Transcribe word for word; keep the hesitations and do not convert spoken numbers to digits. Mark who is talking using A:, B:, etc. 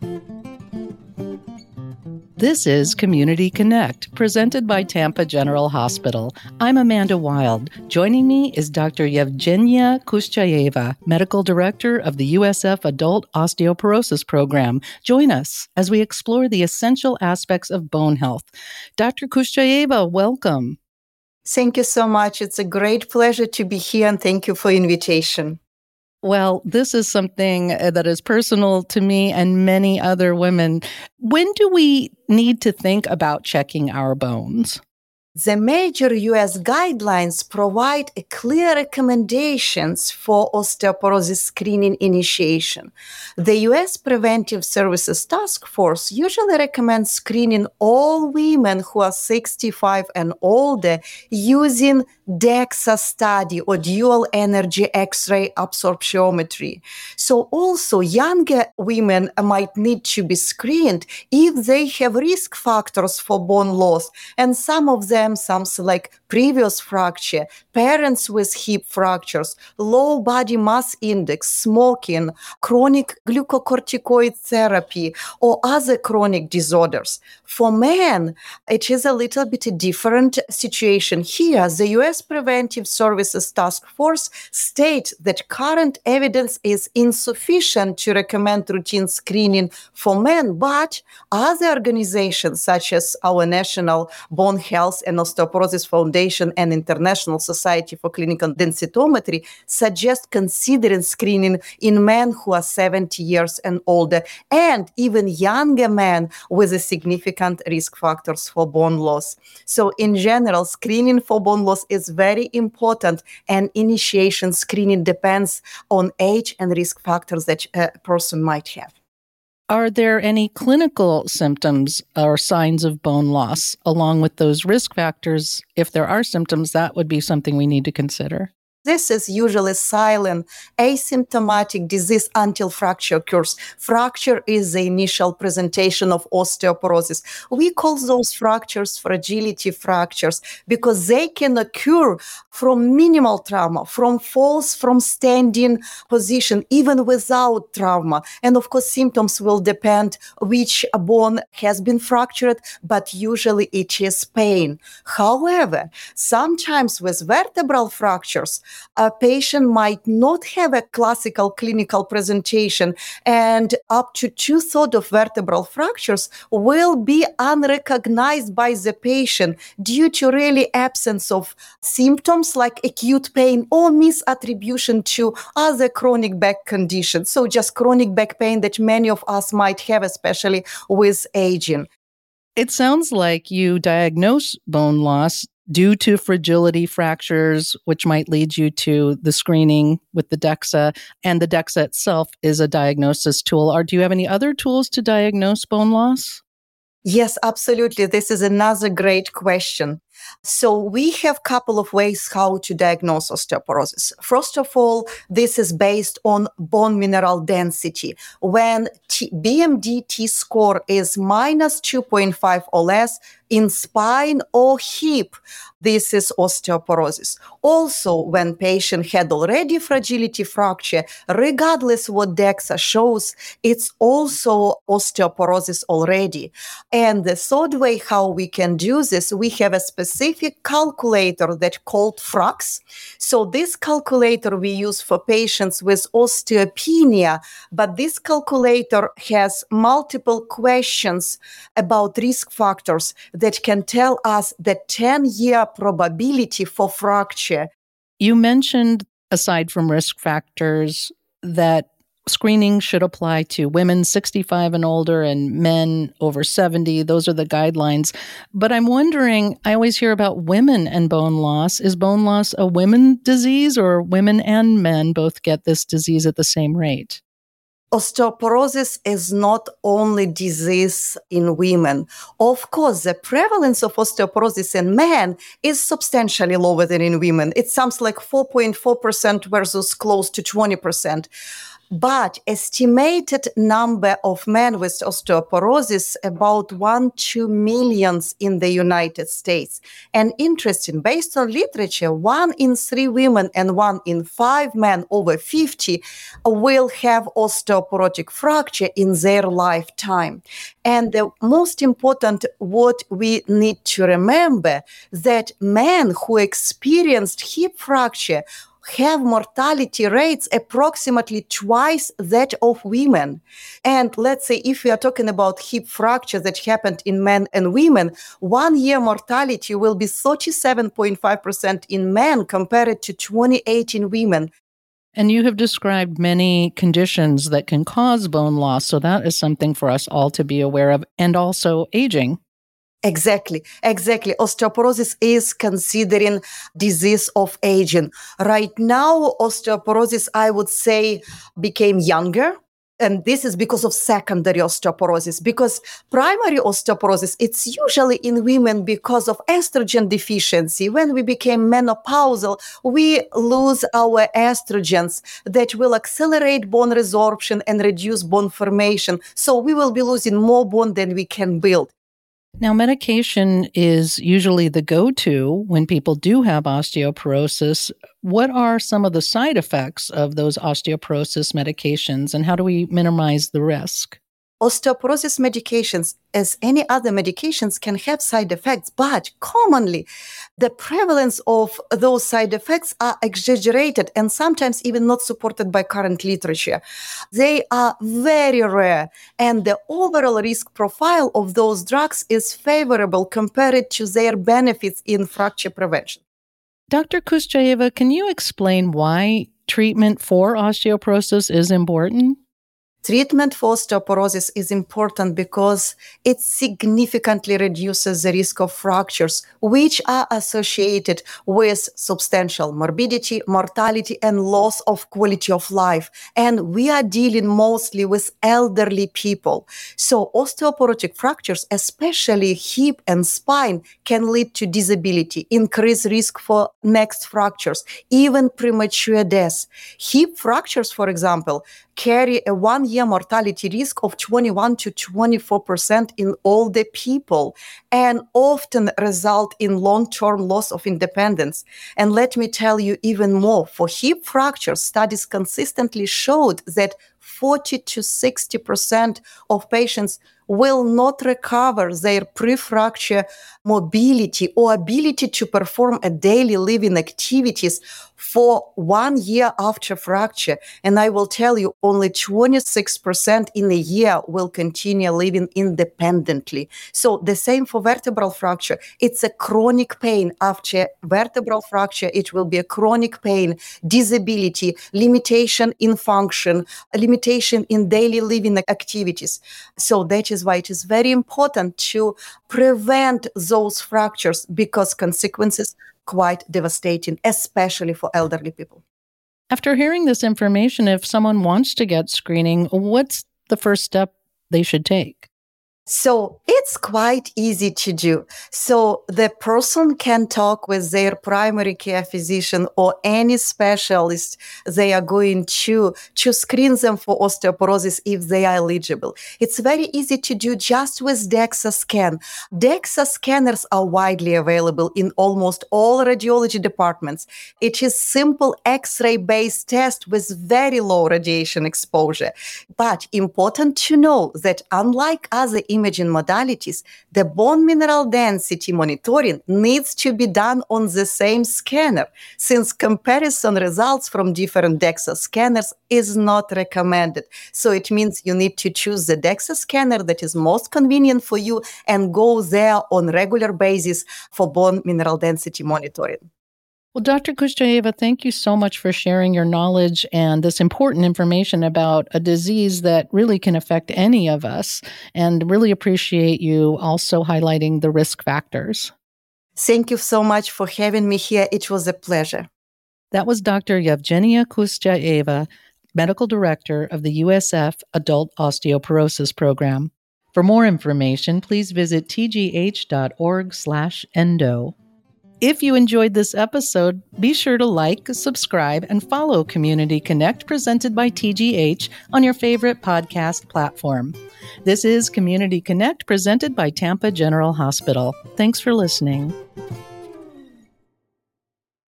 A: This is Community Connect, presented by Tampa General Hospital. I'm Amanda Wild. Joining me is Doctor Yevgenia Kushchayeva, Medical Director of the U S F Adult Osteoporosis Program. Join us as we explore the essential aspects of bone health. Doctor Kushchayeva, welcome.
B: Thank you so much. It's a great pleasure to be here, and thank you for the invitation.
A: Well, this is something that is personal to me and many other women. When do we need to think about checking our bones?
B: The major U S guidelines provide a clear recommendations for osteoporosis screening initiation. The U S Preventive Services Task Force usually recommends screening all women who are sixty-five and older using DEXA study or dual energy X-ray absorptiometry. So also younger women might need to be screened if they have risk factors for bone loss, and some of them, some like previous fracture, parents with hip fractures, low body mass index, smoking, chronic glucocorticoid therapy, or other chronic disorders. For men, it is a little bit a different situation. Here, the U S Preventive Services Task Force states that current evidence is insufficient to recommend routine screening for men, but other organizations such as our National Bone Health and Osteoporosis Foundation and International Society for Clinical Densitometry suggest considering screening in men who are seventy years and older, and even younger men with a significant risk factors for bone loss. So in general, screening for bone loss is very important, and initiation screening depends on age and risk factors that a person might have.
A: Are there any clinical symptoms or signs of bone loss along with those risk factors? If there are symptoms, that would be something we need to consider.
B: This is usually silent, asymptomatic disease until fracture occurs. Fracture is the initial presentation of osteoporosis. We call those fractures fragility fractures because they can occur from minimal trauma, from falls from standing position, even without trauma. And of course, symptoms will depend which bone has been fractured, but usually it is pain. However, sometimes with vertebral fractures, a patient might not have a classical clinical presentation, and up to two-thirds of vertebral fractures will be unrecognized by the patient due to really absence of symptoms like acute pain or misattribution to other chronic back conditions. So just chronic back pain that many of us might have, especially with aging.
A: It sounds like you diagnose bone loss due to fragility fractures, which might lead you to the screening with the DEXA, and the DEXA itself is a diagnosis tool. Or do you have any other tools to diagnose bone loss?
B: Yes, absolutely. This is another great question. So we have a couple of ways how to diagnose osteoporosis. First of all, this is based on bone mineral density. When T- B M D T-score is minus two point five or less in spine or hip, this is osteoporosis. Also, when patient had already fragility fracture, regardless what DEXA shows, it's also osteoporosis already. And the third way how we can do this, we have a specific calculator that called FRAX. So this calculator we use for patients with osteopenia, but this calculator has multiple questions about risk factors that can tell us the ten-year probability for fracture.
A: You mentioned, aside from risk factors, that screening should apply to women sixty-five and older and men over seventy. Those are the guidelines. But I'm wondering, I always hear about women and bone loss. Is bone loss a women disease, or women and men both get this disease at the same rate?
B: Osteoporosis is not only disease in women. Of course, the prevalence of osteoporosis in men is substantially lower than in women. It sounds like four point four percent versus close to twenty percent. But estimated number of men with osteoporosis, about one, two millions in the United States. And interesting, based on literature, one in three women and one in five men over fifty will have osteoporotic fracture in their lifetime. And the most important, what we need to remember, that men who experienced hip fracture have mortality rates approximately twice that of women. And let's say if we are talking about hip fracture that happened in men and women, one year mortality will be thirty-seven point five percent in men compared to twenty-eight in women.
A: And you have described many conditions that can cause bone loss, so that is something for us all to be aware of, and also aging.
B: Exactly, exactly. Osteoporosis is considering disease of aging. Right now, osteoporosis, I would say, became younger. And this is because of secondary osteoporosis, because primary osteoporosis, it's usually in women because of estrogen deficiency. When we became menopausal, we lose our estrogens that will accelerate bone resorption and reduce bone formation. So we will be losing more bone than we can build.
A: Now, medication is usually the go-to when people do have osteoporosis. What are some of the side effects of those osteoporosis medications, and how do we minimize the risk?
B: Osteoporosis medications, as any other medications, can have side effects, but commonly the prevalence of those side effects are exaggerated and sometimes even not supported by current literature. They are very rare, and the overall risk profile of those drugs is favorable compared to their benefits in fracture prevention.
A: Doctor Kushchayeva, can you explain why treatment for osteoporosis is important?
B: Treatment for osteoporosis is important because it significantly reduces the risk of fractures, which are associated with substantial morbidity, mortality, and loss of quality of life. And we are dealing mostly with elderly people. So osteoporotic fractures, especially hip and spine, can lead to disability, increased risk for next fractures, even premature death. Hip fractures, for example, carry a one-year mortality risk of twenty-one to twenty-four percent in older people and often result in long-term loss of independence. And let me tell you even more. For hip fractures, studies consistently showed that forty to sixty percent of patients will not recover their pre-fracture mobility or ability to perform a daily living activities for one year after fracture. And I will tell you, only twenty-six percent in a year will continue living independently. So the same for vertebral fracture. It's a chronic pain. After vertebral fracture, it will be a chronic pain, disability, limitation in function, a limitation in daily living activities. So that is why it is very important to prevent those fractures, because consequences quite devastating, especially for elderly people.
A: After hearing this information, if someone wants to get screening, what's the first step they should take?
B: So it's quite easy to do. So the person can talk with their primary care physician or any specialist they are going to, to screen them for osteoporosis if they are eligible. It's very easy to do just with DEXA scan. DEXA scanners are widely available in almost all radiology departments. It is simple X-ray based test with very low radiation exposure. But important to know that unlike other imaging modalities, the bone mineral density monitoring needs to be done on the same scanner, since comparison results from different DEXA scanners is not recommended. So it means you need to choose the DEXA scanner that is most convenient for you and go there on regular basis for bone mineral density monitoring.
A: Well, Doctor Kushchayeva, thank you so much for sharing your knowledge and this important information about a disease that really can affect any of us, and really appreciate you also highlighting the risk factors.
B: Thank you so much for having me here. It was a pleasure.
A: That was Doctor Yevgenia Kushchayeva, Medical Director of the U S F Adult Osteoporosis Program. For more information, please visit t g h dot org slash endo. If you enjoyed this episode, be sure to like, subscribe, and follow Community Connect presented by T G H on your favorite podcast platform. This is Community Connect presented by Tampa General Hospital. Thanks for listening.